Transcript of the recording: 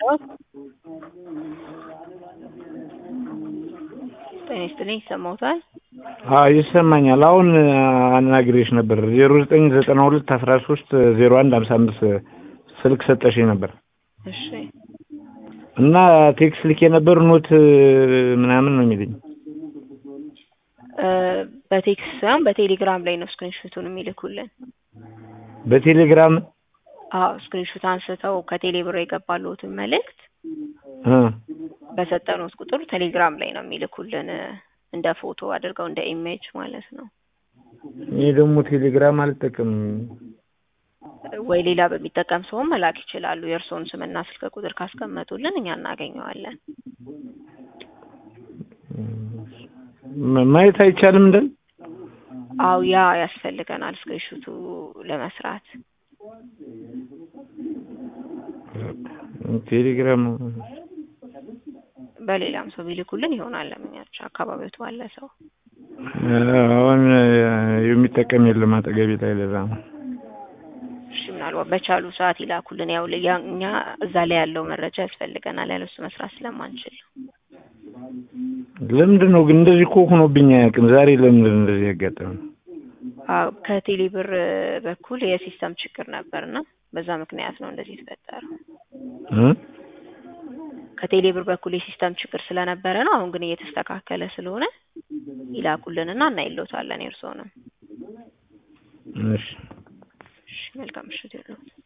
ጤና ይስጥልኝ ይሰማዎታል? ይሰማኛል። አሁን አናግሬሽ ነበር 0992130155 ስልክ ሰጠሽኝ ነበር። እሺ እና ቴክስት ልኬ ነበር ኖት ምናምን ነው የሚልኝ። በቴክስት ሳይሆን በቴሌግራም ላይ ነው ስክሪንሾቱን የሚልኩልን። በቴሌግራም? አዎ ስክሪንሾት አንስተው ከቴሌብር የገባሉትን መልእክት በሰጠኑት ቁጥር ቴሌግራም ላይ ነው የሚልኩልን እንደ ፎቶ አድርገው እንደ ኢሜጅ ማለት ነው። እኔ ደግሞ ቴሌግራም አልጠቀምም። ወይ ሌላ በሚጠቀም ሰው መላክ ይችላሉ። የእርስዎን ስምና ስልክ ቁጥር ካስቀመጡልን እኛ እናገኘዋለን። ማየት አይቻልም እንዴ? አው ያ ያስፈልገናል ስክሪንሾቱ ለመስራት። ቴሌግራም በሌላም ሰው ቢልኩልን ይሆናል። ለምኛች አካባቢው ባለ ሰው አሁን የሚጠቀም የለም አጠገቤ ላይ ለዛ ነው። እሺ ምናልባት በቻሉ ሰዓት ይላኩልን። ያው እኛ እዛ ላይ ያለው መረጃ ያስፈልገናል ያለሱ መስራት ስለማንችል። ለምንድነው ግን እንደዚህ እኮ ሆኖብኝ አያውቅም። ዛሬ ለምን እንደዚህ ያጋጠመው? ከቴሌብር በኩል የሲስተም ችግር ነበርና በዛ ምክንያት ነው እንደዚህ የተፈጠረው። ከቴሌብር በኩል የሲስተም ችግር ስለነበረ ነው። አሁን ግን እየተስተካከለ ስለሆነ ይላኩልንና እናይሎታለን የእርስዎንም። እሺ መልካም ምሽት ይሁን።